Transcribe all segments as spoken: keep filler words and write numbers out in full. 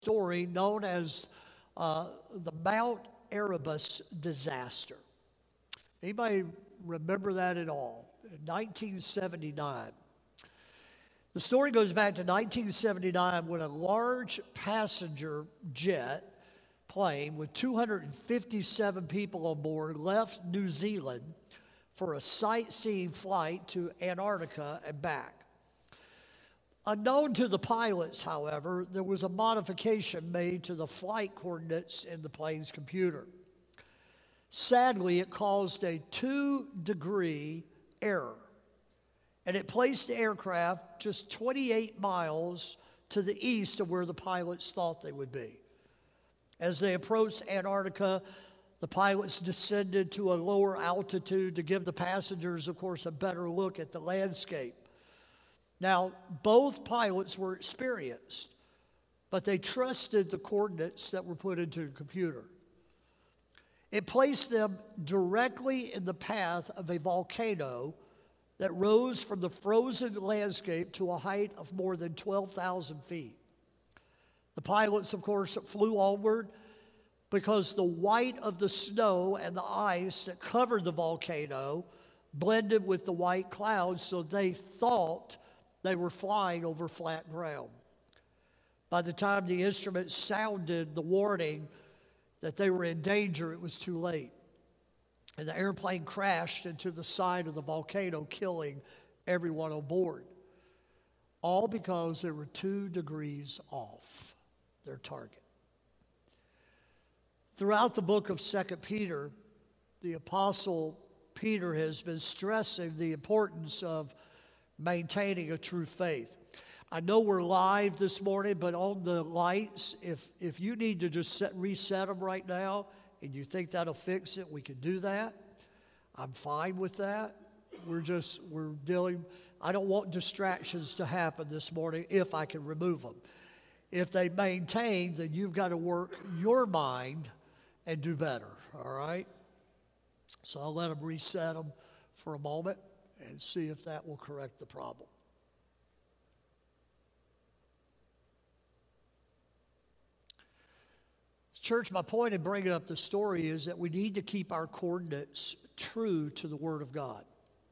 story known as uh, the Mount Erebus disaster. Anybody remember that at all? In nineteen seventy-nine. The story goes back to nineteen seventy-nine when a large passenger jet plane with two hundred fifty-seven people on board left New Zealand for a sightseeing flight to Antarctica and back. Unknown to the pilots, however, there was a modification made to the flight coordinates in the plane's computer. Sadly, it caused a two-degree error, and it placed the aircraft just twenty-eight miles to the east of where the pilots thought they would be. As they approached Antarctica, the pilots descended to a lower altitude to give the passengers, of course, a better look at the landscape. Now, both pilots were experienced, but they trusted the coordinates that were put into the computer. It placed them directly in the path of a volcano that rose from the frozen landscape to a height of more than twelve thousand feet. The pilots, of course, flew onward because the white of the snow and the ice that covered the volcano blended with the white clouds, so they thought they were flying over flat ground. By the time the instruments sounded the warning that they were in danger, it was too late. And the airplane crashed into the side of the volcano, killing everyone on board. All because they were two degrees off their target. Throughout the book of Second Peter, the Apostle Peter has been stressing the importance of maintaining a true faith. I know we're live this morning, but on the lights, if, if you need to just set, reset them right now and you think that'll fix it, we can do that. I'm fine with that. We're just, we're dealing, I don't want distractions to happen this morning if I can remove them. If they maintain, then you've got to work your mind and do better, all right? So I'll let them reset them for a moment and see if that will correct the problem. Church, my point in bringing up the story is that we need to keep our coordinates true to the Word of God.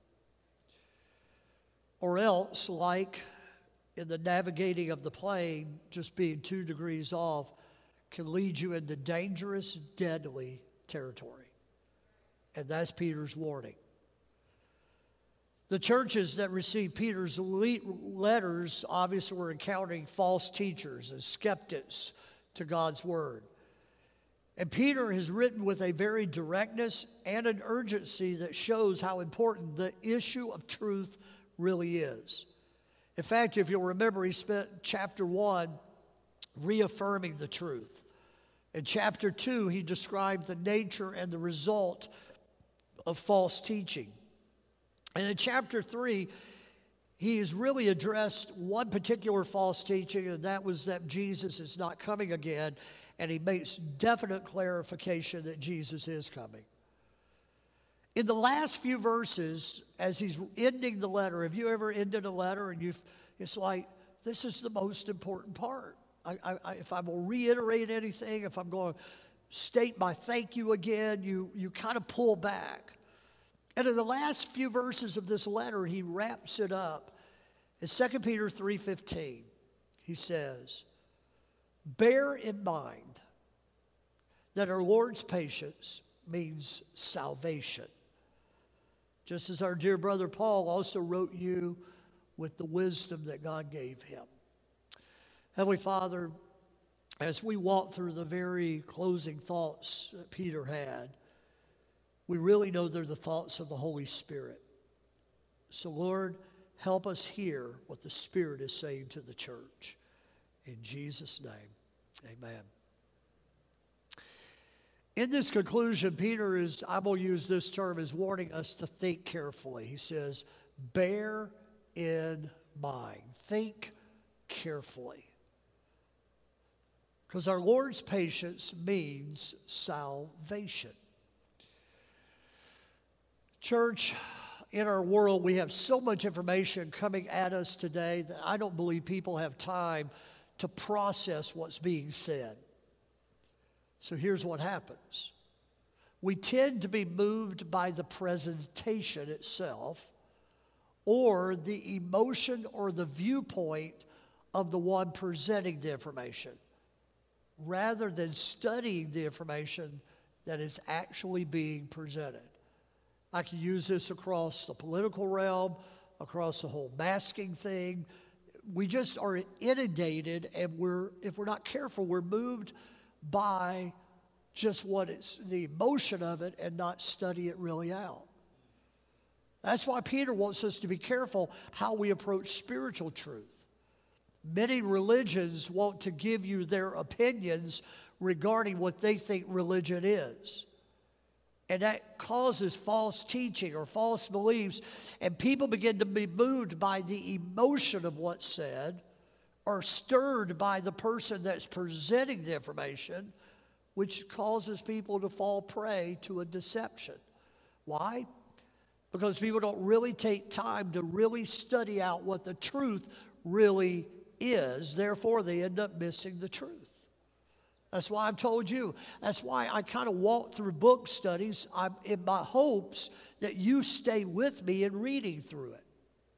Or else, like in the navigating of the plane, just being two degrees off can lead you into dangerous, deadly territory. And that's Peter's warning. The churches that received Peter's letters obviously were encountering false teachers and skeptics to God's Word. And Peter has written with a very directness and an urgency that shows how important the issue of truth really is. In fact, if you'll remember, he spent chapter one reaffirming the truth. In chapter two, he described the nature and the result of false teaching. And in chapter three, he has really addressed one particular false teaching, and that was that Jesus is not coming again. And he makes definite clarification that Jesus is coming. In the last few verses, as he's ending the letter, have you ever ended a letter and you've, it's like, this is the most important part. I, I, if I'm going to reiterate anything, if I'm going to state my thank you again, you, you kind of pull back. And in the last few verses of this letter, he wraps it up. In Second Peter three fifteen, he says, bear in mind that our Lord's patience means salvation. Just as our dear brother Paul also wrote you with the wisdom that God gave him. Heavenly Father, as we walk through the very closing thoughts that Peter had, we really know they're the thoughts of the Holy Spirit. So Lord, help us hear what the Spirit is saying to the church. In Jesus' name, amen. In this conclusion, Peter is, I will use this term, is warning us to think carefully. He says, bear in mind. Think carefully. Because our Lord's patience means salvation. Church, in our world, we have so much information coming at us today that I don't believe people have time to process what's being said. So here's what happens. We tend to be moved by the presentation itself or the emotion or the viewpoint of the one presenting the information, rather than studying the information that is actually being presented. I can use this across the political realm, across the whole masking thing. We just are inundated, and we're, if we're not careful, we're moved by just what it's the emotion of it and not study it really out. That's why Peter wants us to be careful how we approach spiritual truth. Many religions want to give you their opinions regarding what they think religion is. And that causes false teaching or false beliefs, and people begin to be moved by the emotion of what's said or stirred by the person that's presenting the information, which causes people to fall prey to a deception. Why? Because people don't really take time to really study out what the truth really is. Therefore, they end up missing the truth. That's why I've told you. That's why I kind of walk through book studies I'm, in my hopes that you stay with me in reading through it.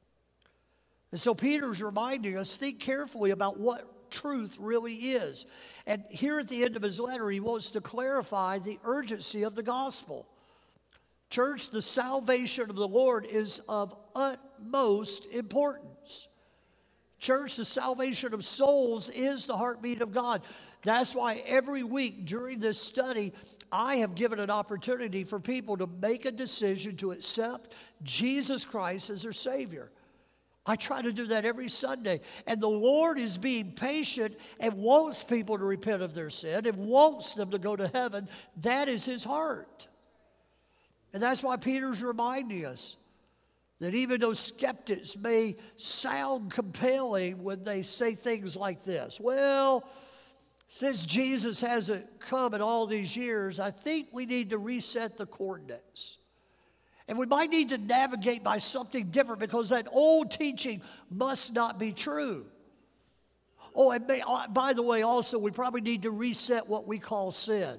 And so Peter's reminding us, think carefully about what truth really is. And here at the end of his letter, he wants to clarify the urgency of the gospel. Church, the salvation of the Lord is of utmost importance. Church, the salvation of souls is the heartbeat of God. That's why every week during this study, I have given an opportunity for people to make a decision to accept Jesus Christ as their Savior. I try to do that every Sunday. And the Lord is being patient and wants people to repent of their sin and wants them to go to heaven. That is His heart. And that's why Peter's reminding us that even though skeptics may sound compelling when they say things like this, well, since Jesus hasn't come in all these years, I think we need to reset the coordinates. And we might need to navigate by something different because that old teaching must not be true. Oh, and may, by the way, also, we probably need to reset what we call sin.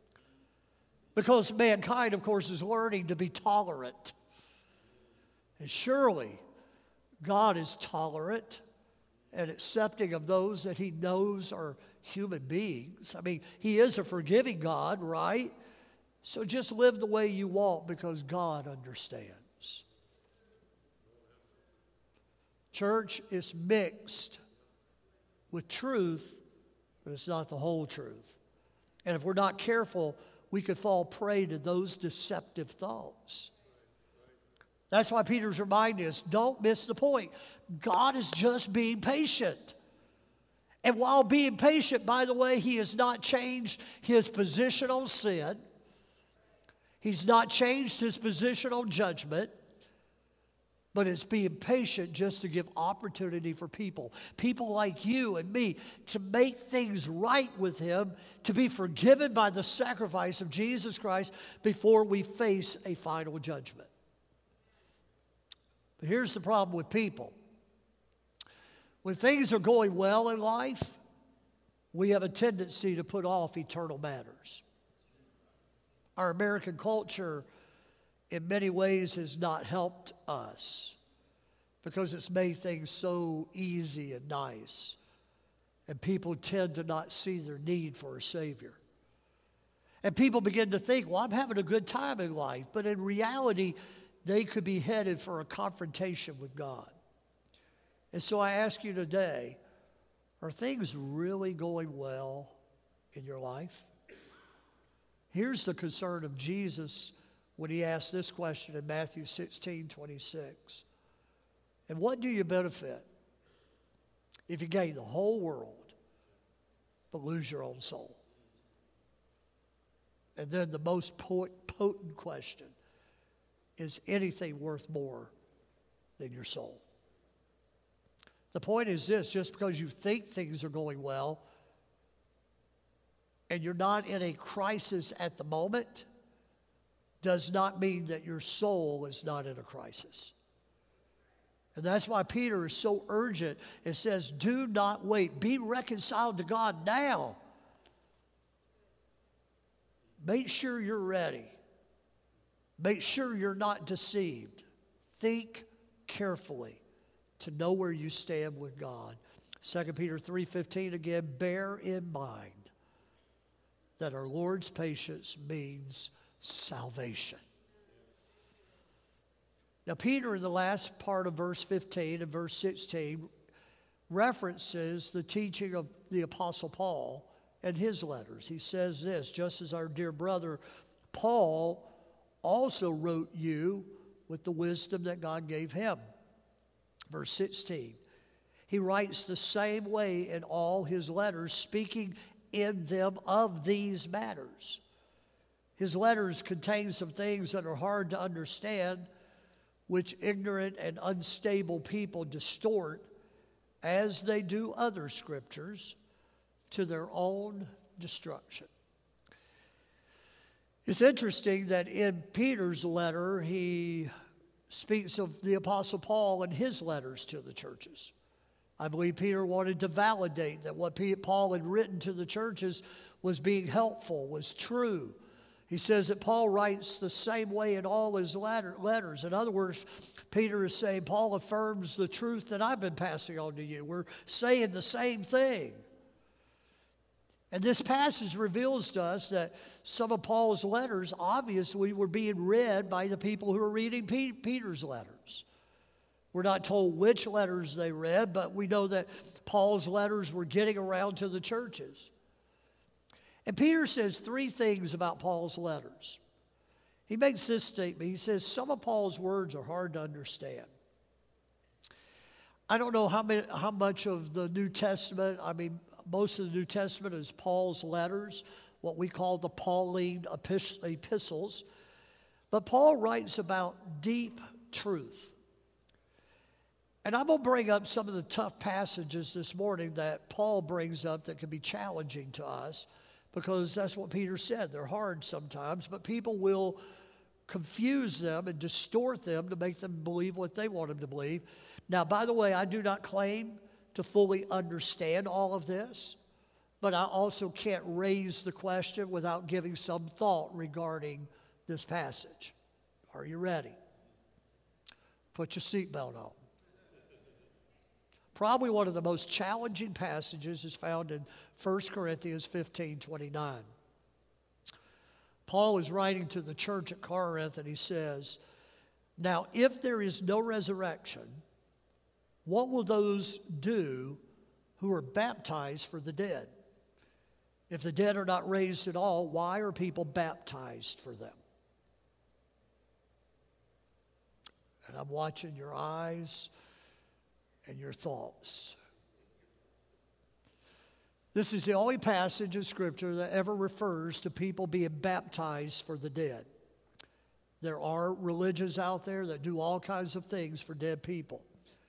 Because mankind, of course, is learning to be tolerant. And surely, God is tolerant and accepting of those that He knows are human beings. I mean, He is a forgiving God, right? So just live the way you want because God understands. Church is mixed with truth, but it's not the whole truth. And if we're not careful, we could fall prey to those deceptive thoughts. That's why Peter's reminding us, don't miss the point. God is just being patient. And while being patient, by the way, He has not changed His position on sin. He's not changed His position on judgment. But it's being patient just to give opportunity for people, people like you and me, to make things right with Him, to be forgiven by the sacrifice of Jesus Christ before we face a final judgment. But here's the problem with people. When things are going well in life, we have a tendency to put off eternal matters. Our American culture, in many ways, has not helped us because it's made things so easy and nice. And people tend to not see their need for a Savior. And people begin to think, well, I'm having a good time in life. But in reality, they could be headed for a confrontation with God. And so I ask you today, are things really going well in your life? Here's the concern of Jesus when He asked this question in Matthew sixteen twenty-six. And what do you benefit if you gain the whole world but lose your own soul? And then the most potent question, is anything worth more than your soul? The point is this, just because you think things are going well and you're not in a crisis at the moment does not mean that your soul is not in a crisis. And that's why Peter is so urgent. It says, do not wait. Be reconciled to God now. Make sure you're ready. Make sure you're not deceived. Think carefully to know where you stand with God. Second Peter three fifteen again, bear in mind that our Lord's patience means salvation. Now, Peter, in the last part of verse fifteen and verse sixteen, references the teaching of the Apostle Paul and his letters. He says this, just as our dear brother Paul also wrote you with the wisdom that God gave him. Verse sixteen, he writes the same way in all his letters, speaking in them of these matters. His letters contain some things that are hard to understand, which ignorant and unstable people distort, as they do other scriptures, to their own destruction. It's interesting that in Peter's letter, he speaks of the Apostle Paul and his letters to the churches. I believe Peter wanted to validate that what Paul had written to the churches was being helpful, was true. He says that Paul writes the same way in all his letters. In other words, Peter is saying, Paul affirms the truth that I've been passing on to you. We're saying the same thing. And this passage reveals to us that some of Paul's letters obviously were being read by the people who were reading Peter's letters. We're not told which letters they read, but we know that Paul's letters were getting around to the churches. And Peter says three things about Paul's letters. He makes this statement. He says, some of Paul's words are hard to understand. I don't know how many, how much of the New Testament, I mean, most of the New Testament is Paul's letters, what we call the Pauline epistles. But Paul writes about deep truth. And I'm going to bring up some of the tough passages this morning that Paul brings up that can be challenging to us, because that's what Peter said. They're hard sometimes, but people will confuse them and distort them to make them believe what they want them to believe. Now, by the way, I do not claim to fully understand all of this, but I also can't raise the question without giving some thought regarding this passage. Are you ready? Put your seatbelt on. Probably one of the most challenging passages is found in First Corinthians fifteen twenty-nine. Paul is writing to the church at Corinth, and he says, now, if there is no resurrection, what will those do who are baptized for the dead? If the dead are not raised at all, why are people baptized for them? And I'm watching your eyes and your thoughts. This is the only passage in Scripture that ever refers to people being baptized for the dead. There are religions out there that do all kinds of things for dead people.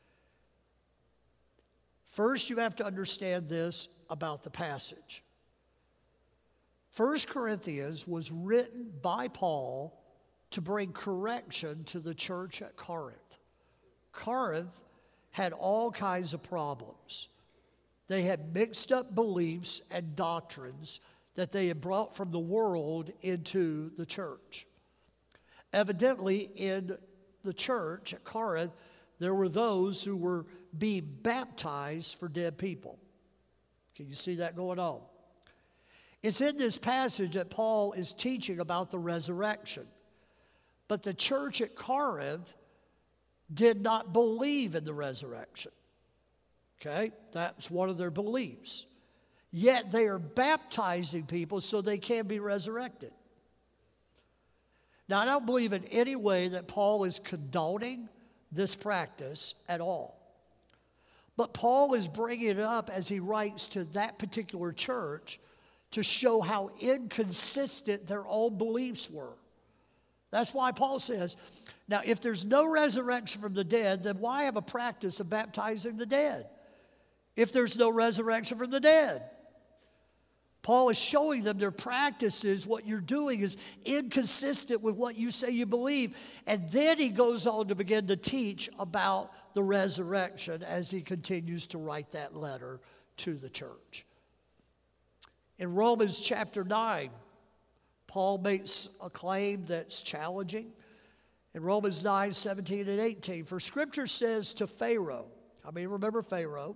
First, you have to understand this about the passage. First Corinthians was written by Paul to bring correction to the church at Corinth. Corinth had all kinds of problems. They had mixed up beliefs and doctrines that they had brought from the world into the church. Evidently, in the church at Corinth, there were those who were being baptized for dead people. Can you see that going on? It's in this passage that Paul is teaching about the resurrection. But the church at Corinth did not believe in the resurrection. Okay? That's one of their beliefs. Yet they are baptizing people so they can be resurrected. Now, I don't believe in any way that Paul is condoning this practice at all. But Paul is bringing it up as he writes to that particular church to show how inconsistent their own beliefs were. That's why Paul says, now, if there's no resurrection from the dead, then why have a practice of baptizing the dead? If there's no resurrection from the dead. Paul is showing them their practices, what you're doing is inconsistent with what you say you believe. And then he goes on to begin to teach about the resurrection as he continues to write that letter to the church. In Romans chapter nine, Paul makes a claim that's challenging. In Romans nine, seventeen and eighteen, for Scripture says to Pharaoh, I mean, remember Pharaoh,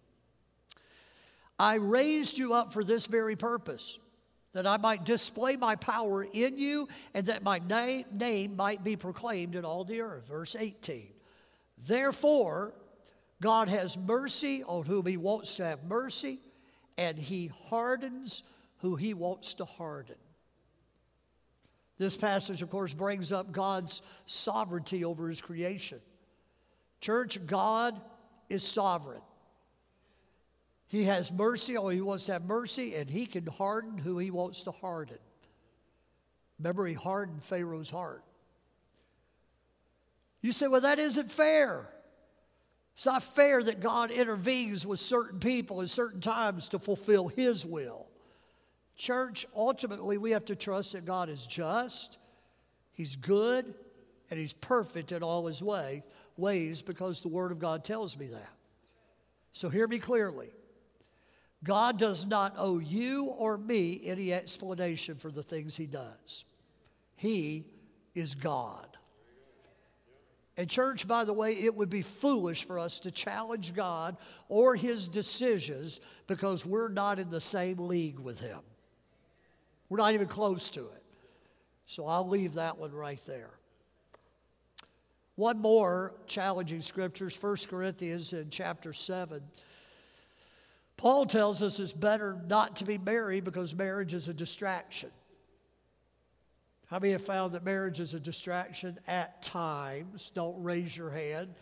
I raised you up for this very purpose, that I might display my power in you and that my na- name might be proclaimed in all the earth. Verse eighteen, therefore, God has mercy on whom he wants to have mercy, and he hardens who he wants to harden. This passage, of course, brings up God's sovereignty over his creation. Church, God is sovereign. He has mercy on who he wants to have mercy, and he can harden who he wants to harden. Remember, he hardened Pharaoh's heart. You say, well, that isn't fair. It's not fair that God intervenes with certain people at certain times to fulfill his will. Church, ultimately, we have to trust that God is just, he's good, and he's perfect in all his way, ways because the Word of God tells me that. So hear me clearly. God does not owe you or me any explanation for the things he does. He is God. And church, by the way, it would be foolish for us to challenge God or his decisions because we're not in the same league with him. We're not even close to it. So I'll leave that one right there. One more challenging scriptures, First Corinthians in chapter seven. Paul tells us it's better not to be married because marriage is a distraction. How many have found that marriage is a distraction at times? Don't raise your hand.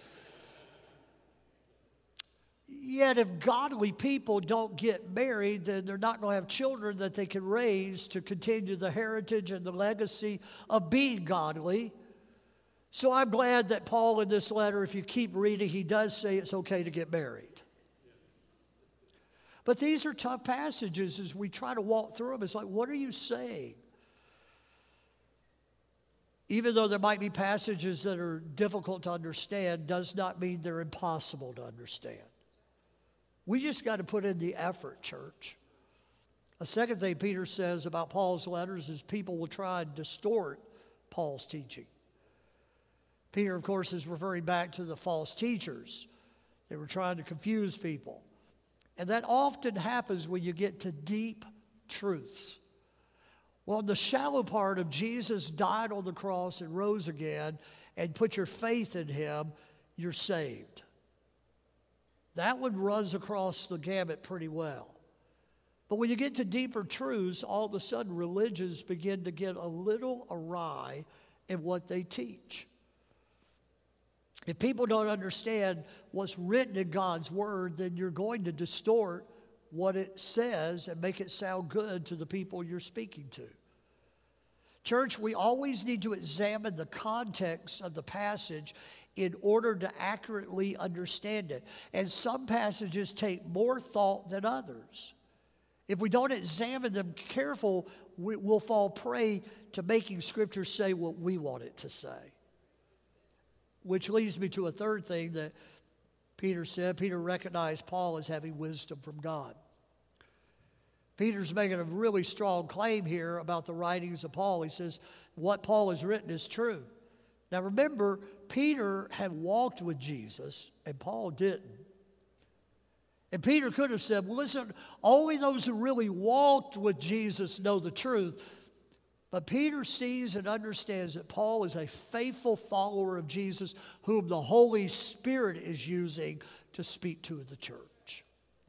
Yet if godly people don't get married, then they're not going to have children that they can raise to continue the heritage and the legacy of being godly. So I'm glad that Paul in this letter, if you keep reading, he does say it's okay to get married. But these are tough passages as we try to walk through them. It's like, what are you saying? Even though there might be passages that are difficult to understand, does not mean they're impossible to understand. We just got to put in the effort, church. A second thing Peter says about Paul's letters is people will try and distort Paul's teaching. Peter, of course, is referring back to the false teachers. They were trying to confuse people. And that often happens when you get to deep truths. Well, the shallow part of Jesus died on the cross and rose again, and put your faith in him, you're saved. That one runs across the gamut pretty well. But when you get to deeper truths, all of a sudden religions begin to get a little awry in what they teach. If people don't understand what's written in God's Word, then you're going to distort what it says and make it sound good to the people you're speaking to. Church, we always need to examine the context of the passage in order to accurately understand it. And some passages take more thought than others. If we don't examine them careful, we, we'll fall prey to making Scripture say what we want it to say. Which leads me to a third thing that Peter said. Peter recognized Paul as having wisdom from God. Peter's making a really strong claim here about the writings of Paul. He says, what Paul has written is true. Now remember, Peter had walked with Jesus, and Paul didn't. And Peter could have said, well, listen, only those who really walked with Jesus know the truth. But Peter sees and understands that Paul is a faithful follower of Jesus whom the Holy Spirit is using to speak to the church.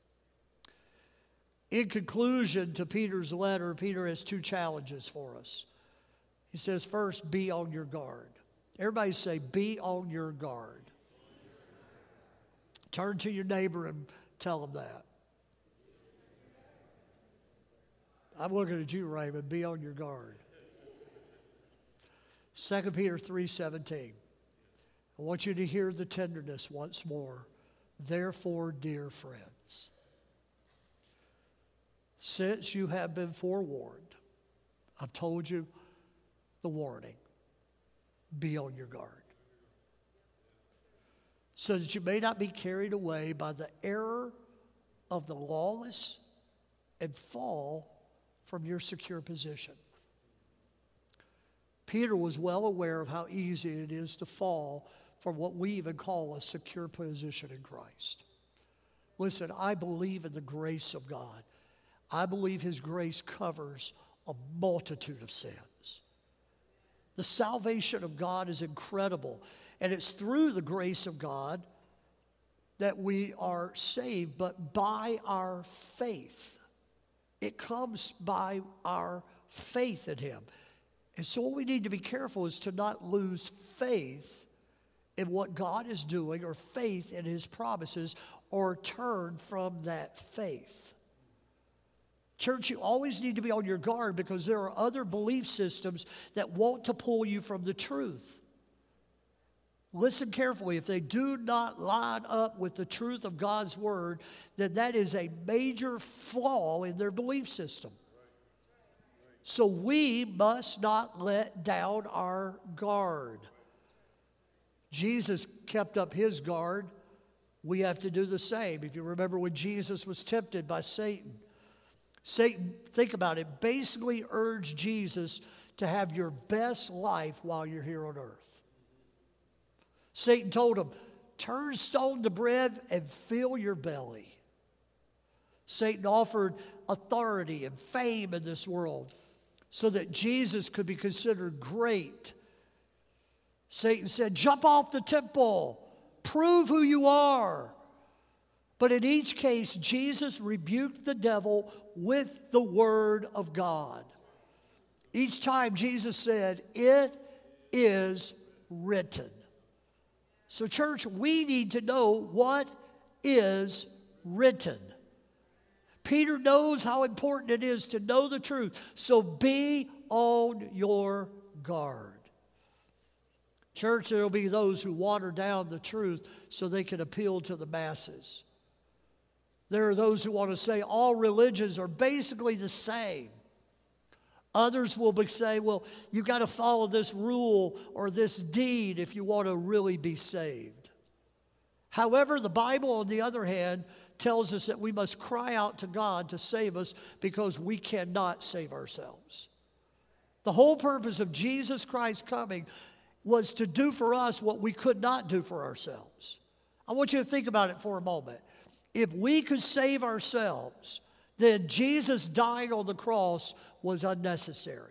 In conclusion to Peter's letter, Peter has two challenges for us. He says, first, be on your guard. Everybody say, be on your guard. Turn to your neighbor and tell them that. I'm looking at you, Raymond. Be on your guard. Second Peter three seventeen. I want you to hear the tenderness once more. Therefore, dear friends, since you have been forewarned, I've told you the warning. Be on your guard. so that you may not be carried away by the error of the lawless and fall from your secure position. Peter was well aware of how easy it is to fall from what we even call a secure position in Christ. Listen, I believe in the grace of God. I believe His grace covers a multitude of sins. The salvation of God is incredible, and it's through the grace of God that we are saved, but by our faith. It comes by our faith in Him. And so what we need to be careful is to not lose faith in what God is doing or faith in His promises or turn from that faith. Church, you always need to be on your guard because there are other belief systems that want to pull you from the truth. Listen carefully. If they do not line up with the truth of God's Word, then that is a major flaw in their belief system. So we must not let down our guard. Jesus kept up His guard. We have to do the same. If you remember when Jesus was tempted by Satan, Satan, think about it, basically urged Jesus to have your best life while you're here on earth. Satan told him, turn stone to bread and fill your belly. Satan offered authority and fame in this world so that Jesus could be considered great. Satan said, jump off the temple, prove who you are. But in each case, Jesus rebuked the devil with the Word of God. Each time Jesus said, it is written. So church, we need to know what is written. Peter knows how important it is to know the truth. So be on your guard. Church, there will be those who water down the truth so they can appeal to the masses. There are those who want to say all religions are basically the same. Others will be say, well, you've got to follow this rule or this deed if you want to really be saved. However, the Bible, on the other hand, tells us that we must cry out to God to save us because we cannot save ourselves. The whole purpose of Jesus Christ coming was to do for us what we could not do for ourselves. I want you to think about it for a moment. If we could save ourselves, then Jesus dying on the cross was unnecessary.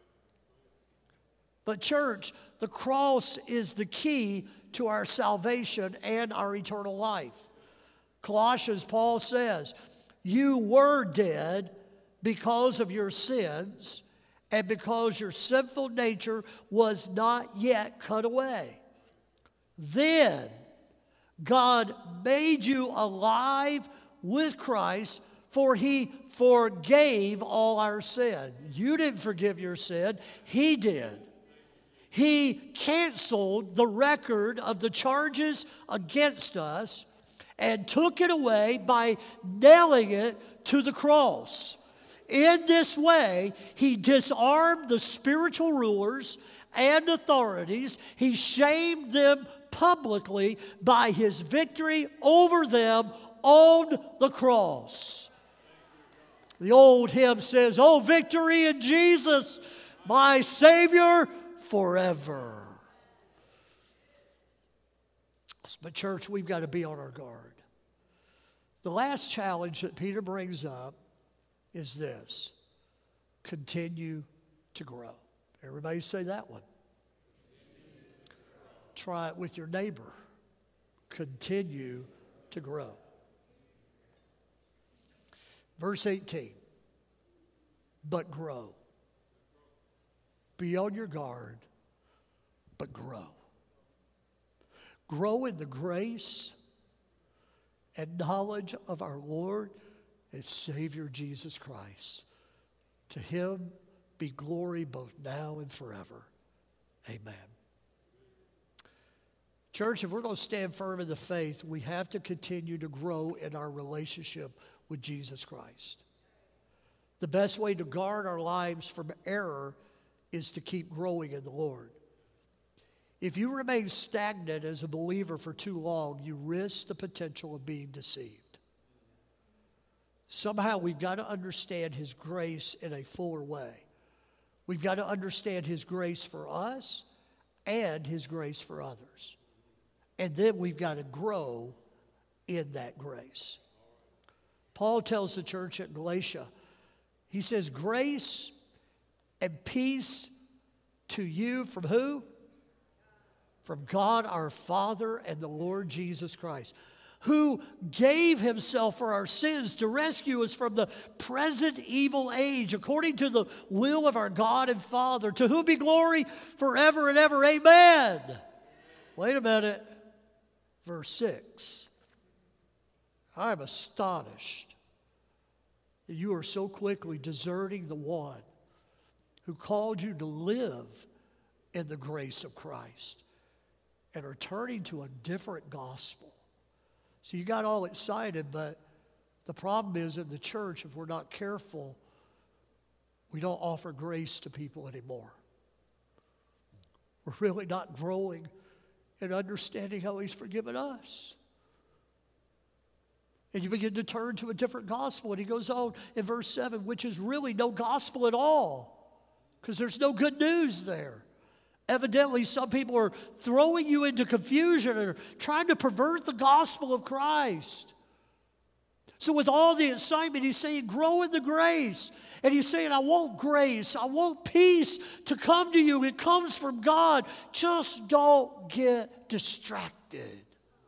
But church, the cross is the key to our salvation and our eternal life. Colossians, Paul says, you were dead because of your sins and because your sinful nature was not yet cut away. Then God made you alive with Christ, for He forgave all our sin. You didn't forgive your sin, He did. He canceled the record of the charges against us and took it away by nailing it to the cross. In this way, He disarmed the spiritual rulers and authorities. He shamed them publicly by His victory over them on the cross. The old hymn says, oh, victory in Jesus, my Savior forever. But church, we've got to be on our guard. The last challenge that Peter brings up is this: continue to grow. Everybody say that one. Try it with your neighbor. Continue to grow. Verse eighteen, but grow. Be on your guard, but grow. Grow in the grace and knowledge of our Lord and Savior Jesus Christ. To Him be glory both now and forever. Amen. Church, if we're going to stand firm in the faith, we have to continue to grow in our relationship with Jesus Christ. The best way to guard our lives from error is to keep growing in the Lord. If you remain stagnant as a believer for too long, you risk the potential of being deceived. Somehow we've got to understand His grace in a fuller way. We've got to understand His grace for us and His grace for others. And then we've got to grow in that grace. Paul tells the church at Galatia, he says, grace and peace to you from who? From God our Father and the Lord Jesus Christ, who gave Himself for our sins to rescue us from the present evil age, according to the will of our God and Father, to whom be glory forever and ever. Amen. Wait a minute. Verse six. I am astonished that you are so quickly deserting the one who called you to live in the grace of Christ and are turning to a different gospel. So you got all excited, but the problem is in the church, if we're not careful, we don't offer grace to people anymore. We're really not growing in understanding how He's forgiven us. And you begin to turn to a different gospel. And he goes on in verse seven, which is really no gospel at all, because there's no good news there. Evidently, some people are throwing you into confusion and are trying to pervert the gospel of Christ. So with all the excitement, he's saying, grow in the grace. And he's saying, I want grace. I want peace to come to you. It comes from God. Just don't get distracted.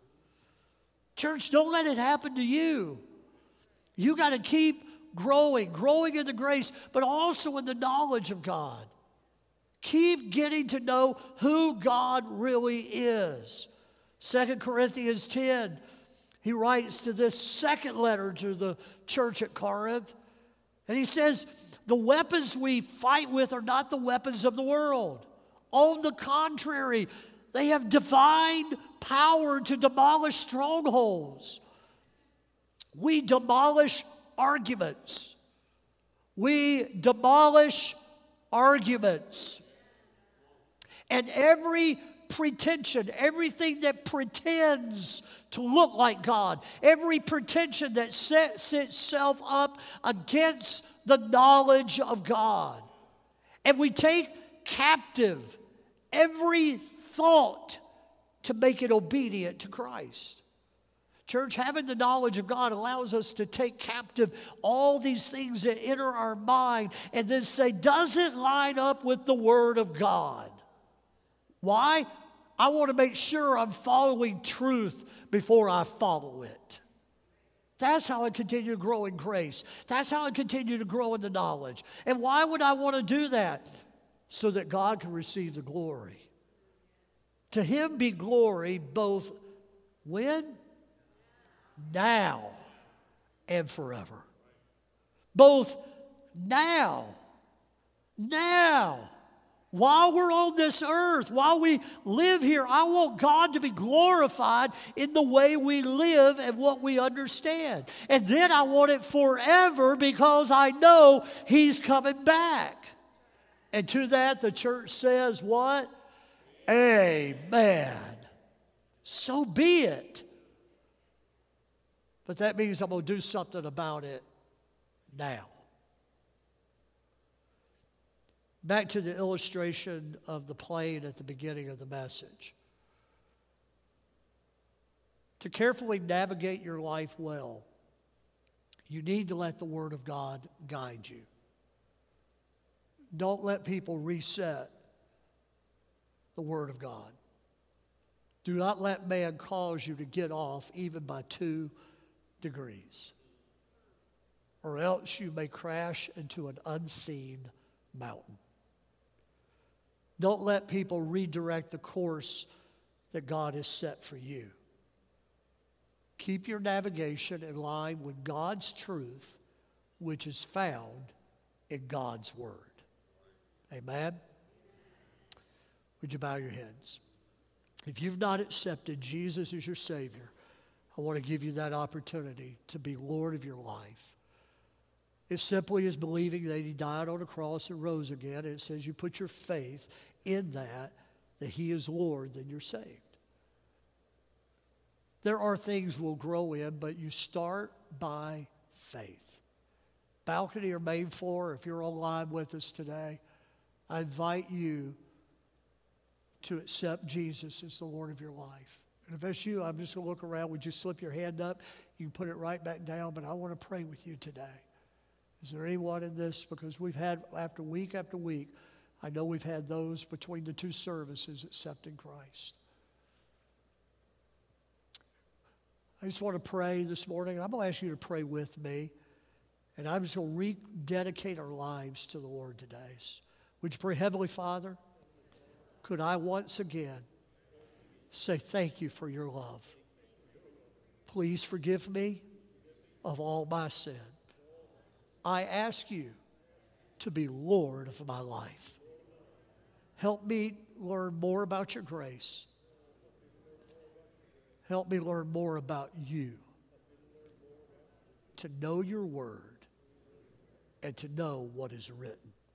Church, don't let it happen to you. You got to keep growing, growing in the grace, but also in the knowledge of God. Keep getting to know who God really is. Second Corinthians ten, he writes to this second letter to the church at Corinth, and he says, the weapons we fight with are not the weapons of the world. On the contrary, they have divine power to demolish strongholds. We demolish arguments. We demolish arguments. And every pretension, everything that pretends to look like God, every pretension that sets itself up against the knowledge of God. And we take captive every thought to make it obedient to Christ. Church, having the knowledge of God allows us to take captive all these things that enter our mind and then say, does it line up with the Word of God? Why? I want to make sure I'm following truth before I follow it. That's how I continue to grow in grace. That's how I continue to grow in the knowledge. And why would I want to do that? So that God can receive the glory. To Him be glory both when? Now and forever. Both now, now, while we're on this earth, while we live here, I want God to be glorified in the way we live and what we understand. And then I want it forever because I know He's coming back. And to that the church says what? Amen. So be it. But that means I'm going to do something about it now. Back to the illustration of the plane at the beginning of the message. To carefully navigate your life well, you need to let the Word of God guide you. Don't let people reset the Word of God. Do not let man cause you to get off even by two degrees, or else you may crash into an unseen mountain. Don't let people redirect the course that God has set for you. Keep your navigation in line with God's truth, which is found in God's Word. Amen? Would you bow your heads? If you've not accepted Jesus as your Savior, I want to give you that opportunity to be Lord of your life. It simply is believing that He died on a cross and rose again. And it says you put your faith in that, that He is Lord, then you're saved. There are things we'll grow in, but you start by faith. Balcony or main floor, if you're online with us today, I invite you to accept Jesus as the Lord of your life. And if that's you, I'm just going to look around. Would you slip your hand up? You can put it right back down, but I want to pray with you today. Is there anyone in this? Because we've had, after week after week, I know we've had those between the two services accepting Christ. I just want to pray this morning, and I'm going to ask you to pray with me. And I'm just going to rededicate our lives to the Lord today. Would you pray, Heavenly Father, could I once again say thank you for your love. Please forgive me of all my sin. I ask you to be Lord of my life. Help me learn more about your grace. Help me learn more about you. To know your word and to know what is written.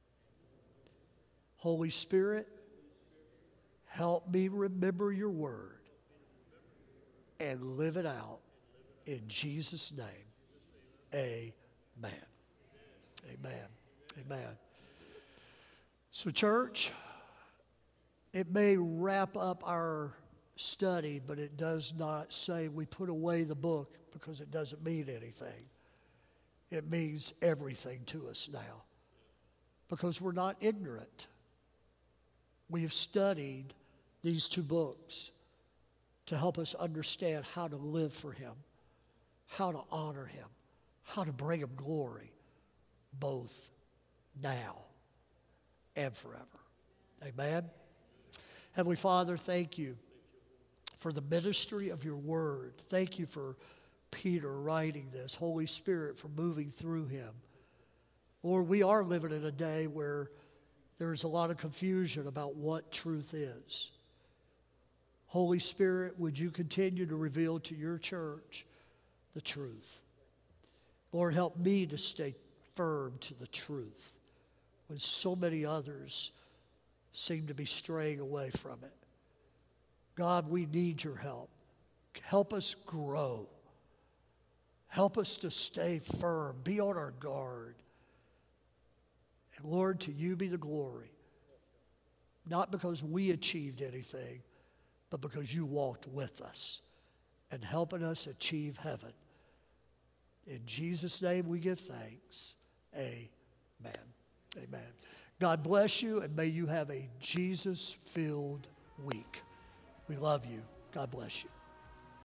Holy Spirit, help me remember your word and live it out in Jesus' name. Amen. Amen. Amen. So, church, it may wrap up our study, but it does not say we put away the book because it doesn't mean anything. It means everything to us now because we're not ignorant. We have studied these two books to help us understand how to live for Him, how to honor Him, how to bring Him glory, both now and forever. Amen. Heavenly Father, thank you for the ministry of your word. Thank you for Peter writing this. Holy Spirit, for moving through him. Lord, we are living in a day where there's a lot of confusion about what truth is. Holy Spirit, would you continue to reveal to your church the truth? Lord, help me to stay firm to the truth when so many others seem to be straying away from it. God, we need your help. Help us grow. Help us to stay firm. Be on our guard. And Lord, to you be the glory. Not because we achieved anything, but because you walked with us and helping us achieve heaven. In Jesus' name we give thanks. Amen. Amen. God bless you, and may you have a Jesus-filled week. We love you. God bless you.